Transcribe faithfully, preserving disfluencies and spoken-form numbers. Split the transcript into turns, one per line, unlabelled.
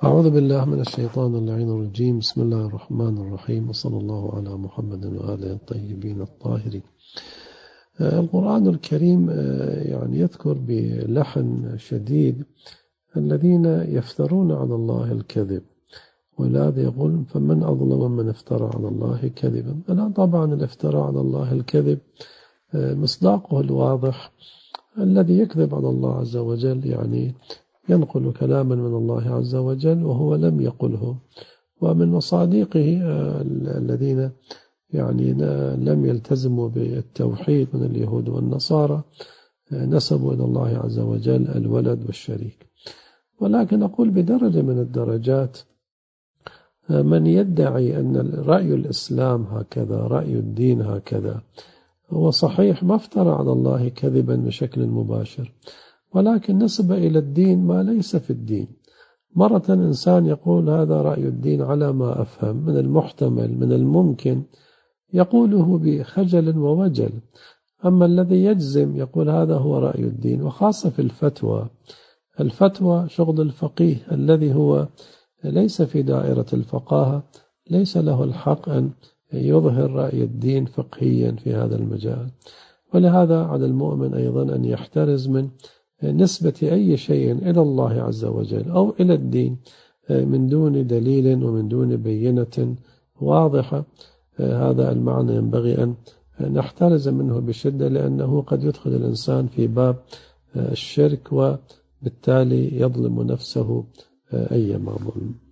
أعوذ بالله من الشيطان اللعين الرجيم. بسم الله الرحمن الرحيم، وصلى الله على محمد وآله الطيبين الطاهرين. القرآن الكريم يعني يذكر بلحن شديد الذين يفترون على الله الكذب، ولهذا يقول: فمن أظلم من افترى على الله كذبا. الآن طبعا الافتراء على الله الكذب مصداقه الواضح الذي يكذب على الله عز وجل، يعني ينقل كلاما من الله عز وجل وهو لم يقله. ومن مصادقه الذين يعني لم يلتزموا بالتوحيد من اليهود والنصارى نسبوا إلى الله عز وجل الولد والشريك. ولكن أقول بدرجة من الدرجات من يدعي أن رأي الإسلام هكذا، رأي الدين هكذا، هو صحيح ما افترى على الله كذبا بشكل مباشر، ولكن نسب إلى الدين ما ليس في الدين. مرة إنسان يقول هذا رأي الدين على ما أفهم، من المحتمل من الممكن يقوله بخجل ووجل. أما الذي يجزم يقول هذا هو رأي الدين، وخاصة في الفتوى. الفتوى شغل الفقيه الذي هو ليس في دائرة الفقاهة، ليس له الحق أن يظهر رأي الدين فقهيا في هذا المجال. ولهذا على المؤمن أيضا أن يحترز من نسبة أي شيء إلى الله عز وجل أو إلى الدين من دون دليل ومن دون بينة واضحة. هذا المعنى ينبغي أن نحترز منه بشدة، لأنه قد يدخل الإنسان في باب الشرك وبالتالي يظلم نفسه أيما ظلم.